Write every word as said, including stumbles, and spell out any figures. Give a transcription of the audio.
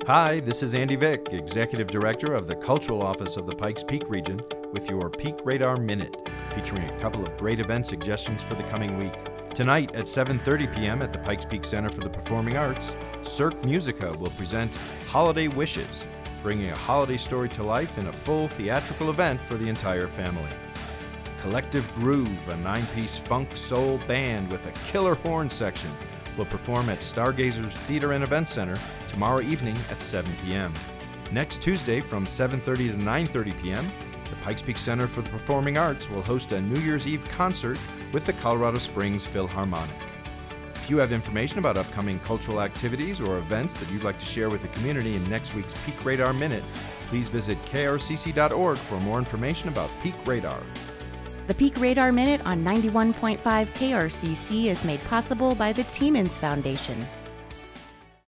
Hi, this is Andy Vick, Executive Director of the Cultural Office of the Pikes Peak region, with your Peak Radar Minute, featuring a couple of great event suggestions for the coming week. Tonight at seven thirty p.m. at the Pikes Peak Center for the Performing Arts, Cirque Musica will present Holiday Wishes, bringing a holiday story to life in a full theatrical event for the entire family. Collective Groove, a nine-piece funk soul band with a killer horn section, will perform at Stargazers Theater and Event Center tomorrow evening at seven p.m. Next Tuesday from seven thirty to nine thirty p.m., the Pikes Peak Center for the Performing Arts will host a New Year's Eve concert with the Colorado Springs Philharmonic. If you have information about upcoming cultural activities or events that you'd like to share with the community in next week's Peak Radar Minute, please visit K R C C dot org for more information about Peak Radar. The Peak Radar Minute on ninety-one point five K R C C is made possible by the Tiemens Foundation.